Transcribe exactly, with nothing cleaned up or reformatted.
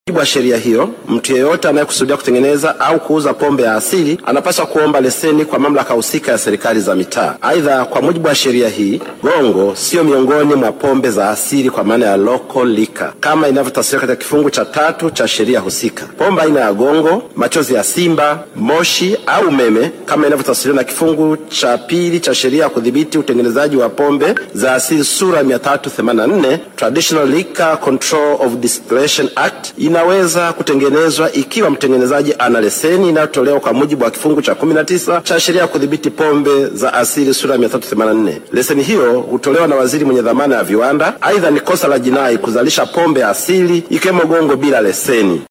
Kwa mujibu wa sheria hiyo, mtu yeyote anayekusudia kutengeneza au kuuza pombe ya asili anapaswa kuomba leseni kwa mamlaka husika ya serikali za mitaa. Aidha, kwa mujibu wa sheria hii, gongo sio miongoni mwa pombe za asili kwa maana ya local liquor kama inavyotafsiriwa katika kifungu cha tatu cha sheria husika. Pombe aina ya gongo, machozi ya simba, moshi au umeme kama inavyotafsiriwa na kifungu cha pili cha sheria ya kudhibiti utengenezaji wa pombe za asili sura mia tatu themanini na nne Traditional Liquor Control of Distillation Act, inaweza kutengenezwa ikiwa mtengenezaji ana leseni inayotolewa kwa mujibu wa kifungu cha kumi na tisa cha sheria ya kudhibiti pombe za asili sura mia tatu themanini na nne. Leseni hiyo hutolewa na waziri mwenye dhamana ya viwanda. Aidha, ni kosa la jinai kuzalisha pombe asili ikiwemo gongo bila leseni.